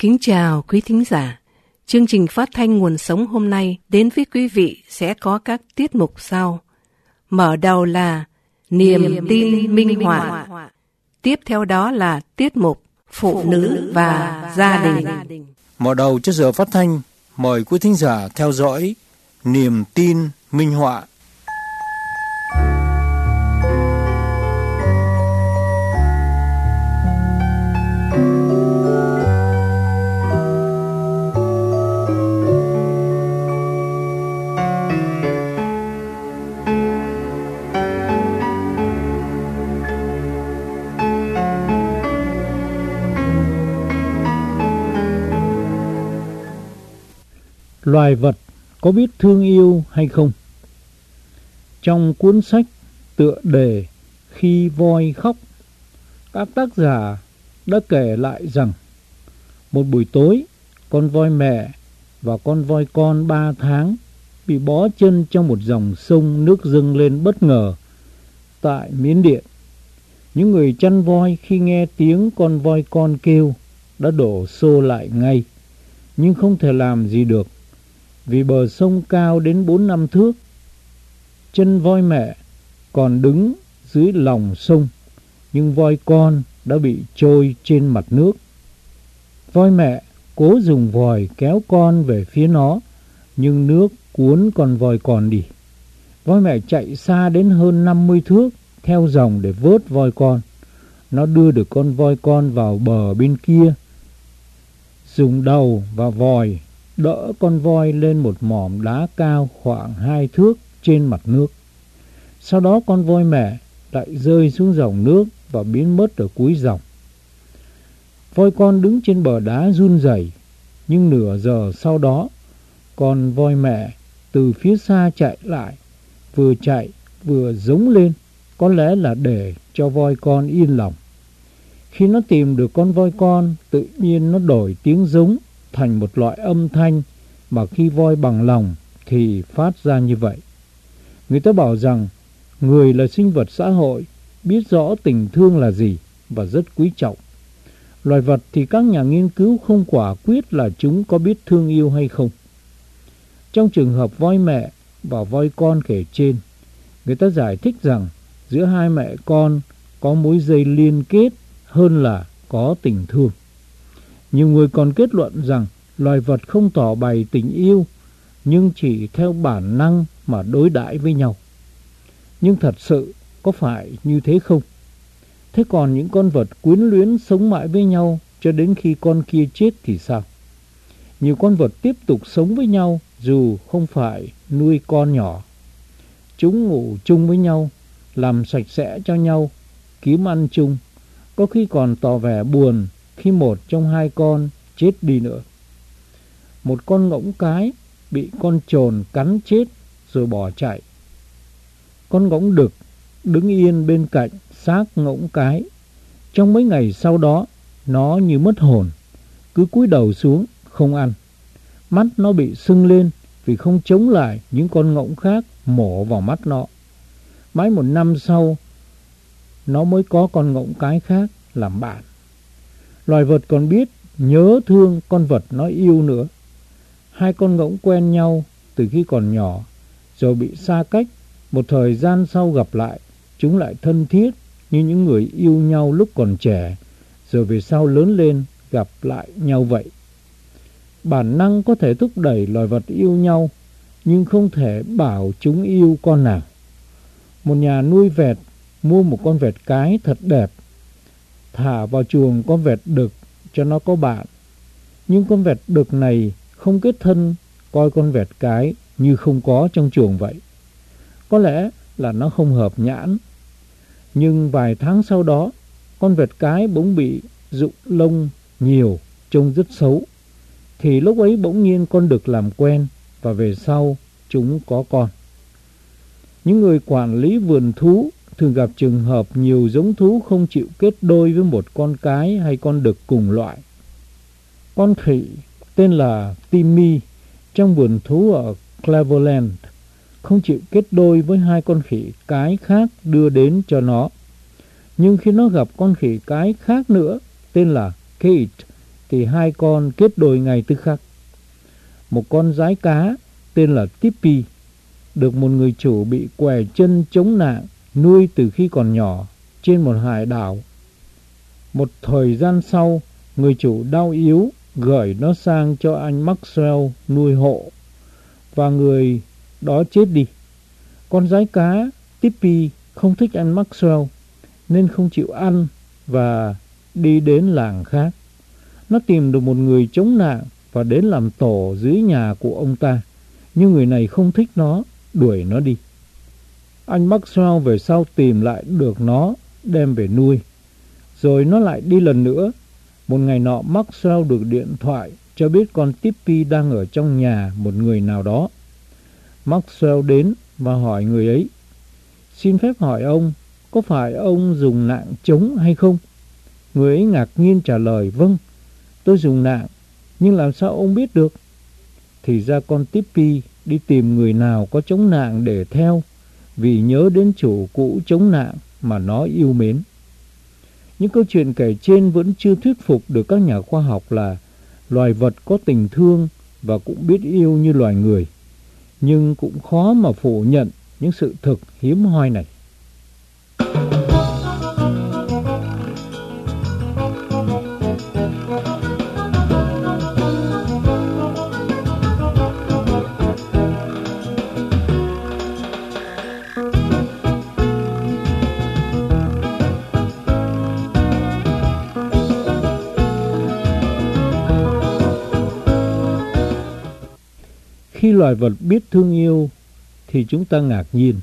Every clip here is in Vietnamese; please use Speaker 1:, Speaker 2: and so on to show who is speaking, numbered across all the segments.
Speaker 1: Kính chào quý thính giả. Chương trình phát thanh Nguồn Sống hôm nay đến với quý vị sẽ có các tiết mục sau. Mở đầu là Niềm tin minh họa. Tiếp theo đó là tiết mục Phụ nữ và gia đình.
Speaker 2: Mở đầu cho giờ phát thanh, mời quý thính giả theo dõi Niềm tin minh họa.
Speaker 3: Loài vật có biết thương yêu hay không? Trong cuốn sách tựa đề Khi voi khóc, các tác giả đã kể lại rằng một buổi tối, con voi mẹ và con voi con 3 tháng bị bó chân trong một dòng sông nước dâng lên bất ngờ tại Miến Điện. Những người chăn voi khi nghe tiếng con voi con kêu đã đổ xô lại ngay, nhưng không thể làm gì được vì bờ sông cao đến 4-5 thước. Chân voi mẹ còn đứng dưới lòng sông, nhưng voi con đã bị trôi trên mặt nước. Voi mẹ cố dùng vòi kéo con về phía nó, nhưng nước cuốn con voi con đi. Voi mẹ chạy xa đến hơn 50 thước theo dòng để vớt voi con. Nó đưa được con voi con vào bờ bên kia, dùng đầu và vòi đỡ con voi lên một mỏm đá cao khoảng 2 thước trên mặt nước. Sau đó con voi mẹ lại rơi xuống dòng nước và biến mất ở cuối dòng. Voi con đứng trên bờ đá run rẩy, nhưng nửa giờ sau đó, con voi mẹ từ phía xa chạy lại, vừa chạy vừa giống lên, có lẽ là để cho voi con yên lòng. Khi nó tìm được con voi con, tự nhiên nó đổi tiếng giống thành một loại âm thanh mà khi voi bằng lòng thì phát ra như vậy. Người ta bảo rằng người là sinh vật xã hội, biết rõ tình thương là gì và rất quý trọng. Loài vật thì các nhà nghiên cứu không quả quyết là chúng có biết thương yêu hay không. Trong trường hợp voi mẹ và voi con kể trên, người ta giải thích rằng giữa hai mẹ con có mối dây liên kết hơn là có tình thương. Nhiều người còn kết luận rằng loài vật không tỏ bày tình yêu, nhưng chỉ theo bản năng mà đối đãi với nhau. Nhưng thật sự có phải như thế không? Thế còn những con vật quyến luyến sống mãi với nhau cho đến khi con kia chết thì sao? Nhiều con vật tiếp tục sống với nhau dù không phải nuôi con nhỏ. Chúng ngủ chung với nhau, làm sạch sẽ cho nhau, kiếm ăn chung, có khi còn tỏ vẻ buồn khi một trong hai con chết đi nữa. Một con ngỗng cái bị con chồn cắn chết rồi bỏ chạy. Con ngỗng đực đứng yên bên cạnh xác ngỗng cái. Trong mấy ngày sau đó, nó như mất hồn, cứ cúi đầu xuống không ăn. Mắt nó bị sưng lên vì không chống lại những con ngỗng khác mổ vào mắt nó. Mãi 1 năm sau, nó mới có con ngỗng cái khác làm bạn. Loài vật còn biết nhớ thương con vật nó yêu nữa. Hai con ngỗng quen nhau từ khi còn nhỏ, rồi bị xa cách. Một thời gian sau gặp lại, chúng lại thân thiết như những người yêu nhau lúc còn trẻ, rồi về sau lớn lên gặp lại nhau vậy. Bản năng có thể thúc đẩy loài vật yêu nhau, nhưng không thể bảo chúng yêu con nào. Một nhà nuôi vẹt mua một con vẹt cái thật đẹp, thả vào chuồng con vẹt đực cho nó có bạn. Nhưng con vẹt đực này không kết thân, coi con vẹt cái như không có trong chuồng vậy. Có lẽ là nó không hợp nhãn. Nhưng vài tháng sau đó, con vẹt cái bỗng bị rụng lông nhiều, trông rất xấu. Thì lúc ấy bỗng nhiên con đực làm quen và về sau chúng có con. Những người quản lý vườn thú thường gặp trường hợp nhiều giống thú không chịu kết đôi với một con cái hay con đực cùng loại. Con khỉ tên là Timmy trong vườn thú ở Cleveland không chịu kết đôi với hai con khỉ cái khác đưa đến cho nó. Nhưng khi nó gặp con khỉ cái khác nữa tên là Kate thì hai con kết đôi ngay tức khắc. Một con dái cá tên là Tippy được một người chủ bị què chân chống nạn nuôi từ khi còn nhỏ trên một hải đảo. Một thời gian sau, người chủ đau yếu gửi nó sang cho anh Maxwell nuôi hộ, và người đó chết đi. Con dái cá Tippy không thích anh Maxwell nên không chịu ăn và đi đến làng khác. Nó tìm được một người chống nạn và đến làm tổ dưới nhà của ông ta, nhưng người này không thích nó, đuổi nó đi. Anh Maxwell về sau tìm lại được nó, đem về nuôi. Rồi nó lại đi lần nữa. Một ngày nọ, Maxwell được điện thoại cho biết con Tippy đang ở trong nhà một người nào đó. Maxwell đến và hỏi người ấy: "Xin phép hỏi ông, có phải ông dùng nạng trống hay không?" Người ấy ngạc nhiên trả lời: "Vâng, tôi dùng nạng, nhưng làm sao ông biết được?" Thì ra con Tippy đi tìm người nào có chống nạng để theo, vì nhớ đến chủ cũ chống nạng mà nó yêu mến. Những câu chuyện kể trên vẫn chưa thuyết phục được các nhà khoa học là loài vật có tình thương và cũng biết yêu như loài người, nhưng cũng khó mà phủ nhận những sự thực hiếm hoi này. Khi loài vật biết thương yêu thì chúng ta ngạc nhiên.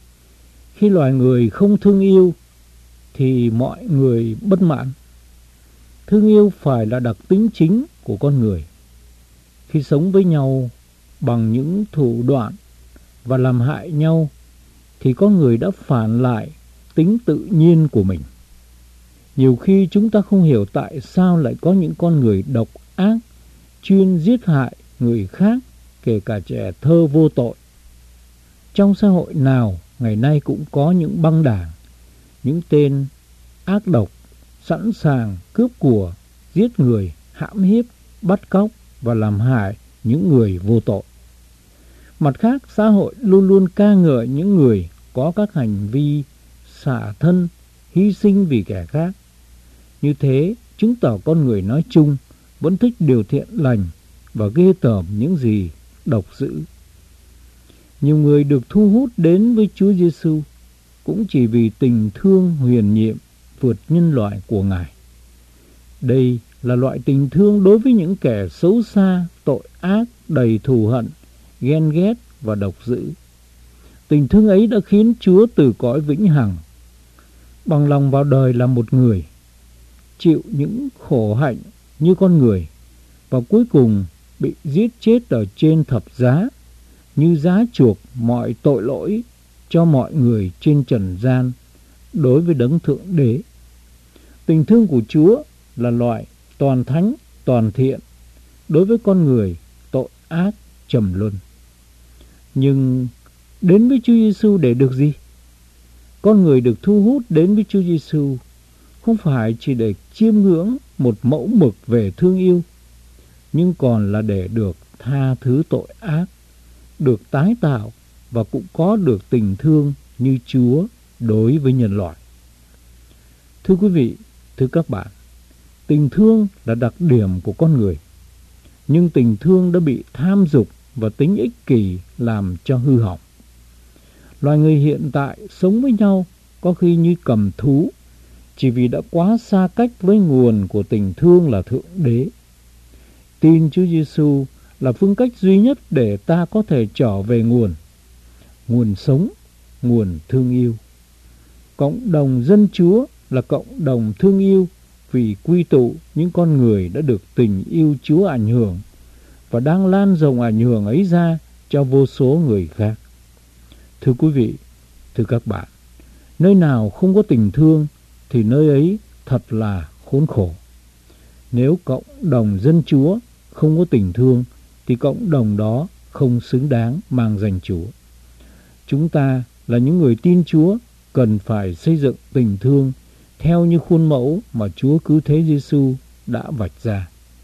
Speaker 3: Khi loài người không thương yêu thì mọi người bất mãn. Thương yêu phải là đặc tính chính của con người. Khi sống với nhau bằng những thủ đoạn và làm hại nhau thì con người đã phản lại tính tự nhiên của mình. Nhiều khi chúng ta không hiểu tại sao lại có những con người độc ác chuyên giết hại người khác, kể cả trẻ thơ vô tội. Trong xã hội nào ngày nay cũng có những băng đảng, những tên ác độc sẵn sàng cướp của, giết người, hãm hiếp, bắt cóc và làm hại những người vô tội. Mặt khác, xã hội luôn luôn ca ngợi những người có các hành vi xả thân, hy sinh vì kẻ khác. Như thế, chứng tỏ con người nói chung vẫn thích điều thiện lành và ghê tởm những gì độc dữ. Nhiều người được thu hút đến với Chúa Giêsu cũng chỉ vì tình thương huyền nhiệm vượt nhân loại của Ngài. Đây là loại tình thương đối với những kẻ xấu xa, tội ác, đầy thù hận, ghen ghét và độc dữ. Tình thương ấy đã khiến Chúa từ cõi vĩnh hằng bằng lòng vào đời làm một người, chịu những khổ hạnh như con người, và cuối cùng bị giết chết ở trên thập giá như giá chuộc mọi tội lỗi cho mọi người trên trần gian đối với đấng thượng đế. Tình thương của Chúa là loại toàn thánh, toàn thiện đối với con người tội ác trầm luân. Nhưng đến với Chúa Giêsu để được gì? Con người được thu hút đến với Chúa Giêsu không phải chỉ để chiêm ngưỡng một mẫu mực về thương yêu, nhưng còn là để được tha thứ tội ác, được tái tạo và cũng có được tình thương như Chúa đối với nhân loại. Thưa quý vị, thưa các bạn, tình thương là đặc điểm của con người, nhưng tình thương đã bị tham dục và tính ích kỷ làm cho hư hỏng. Loài người hiện tại sống với nhau có khi như cầm thú, chỉ vì đã quá xa cách với nguồn của tình thương là Thượng Đế. Tin Chúa Giêsu là phương cách duy nhất để ta có thể trở về nguồn sống, nguồn thương yêu. Cộng đồng dân Chúa là cộng đồng thương yêu vì quy tụ những con người đã được tình yêu Chúa ảnh hưởng và đang lan rộng ảnh hưởng ấy ra cho vô số người khác. Thưa quý vị, thưa các bạn, nơi nào không có tình thương thì nơi ấy thật là khốn khổ. Nếu cộng đồng dân Chúa không có tình thương thì cộng đồng đó không xứng đáng mang danh Chúa. Chúng ta là những người tin Chúa cần phải xây dựng tình thương theo như khuôn mẫu mà Chúa Cứu Thế Giêsu đã vạch ra.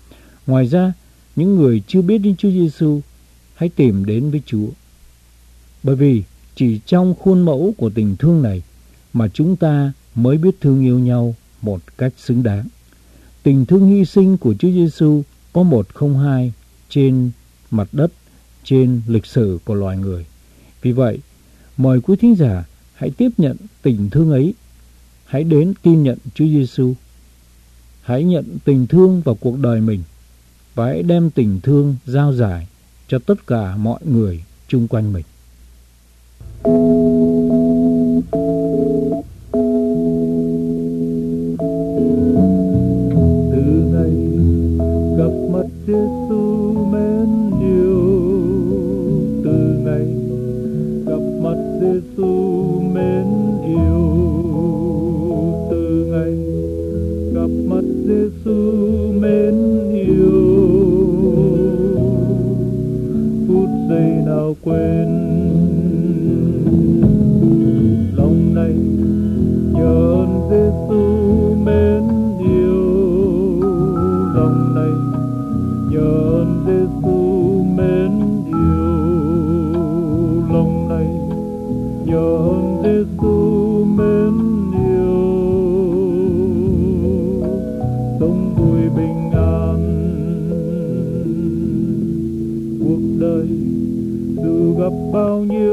Speaker 3: Ngoài ra, những người chưa biết đến Chúa Giêsu hãy tìm đến với Chúa. Bởi vì chỉ trong khuôn mẫu của tình thương này mà chúng ta mới biết thương yêu nhau một cách xứng đáng. Tình thương hy sinh của Chúa Giêsu có một không hai trên mặt đất, trên lịch sử của loài người. Vì vậy, mời quý thính giả hãy tiếp nhận tình thương ấy. Hãy đến tin nhận Chúa Giêsu. Hãy nhận tình thương vào cuộc đời mình và hãy đem tình thương giao giải cho tất cả mọi người chung quanh mình.
Speaker 4: Từ ngày gặp mặt Giêsu mến yêu, từ ngày gặp mặt Giêsu mến yêu, từ ngày gặp mặt Giêsu mến yêu, phút giây nào quên lòng này nhờ ơn Giêsu mến yêu, lòng này nhờ ơn Giêsu mến yêu, lòng này nhờ ơn Giêsu mến yêu, sống vui bình an cuộc đời dù gặp bao nhiêu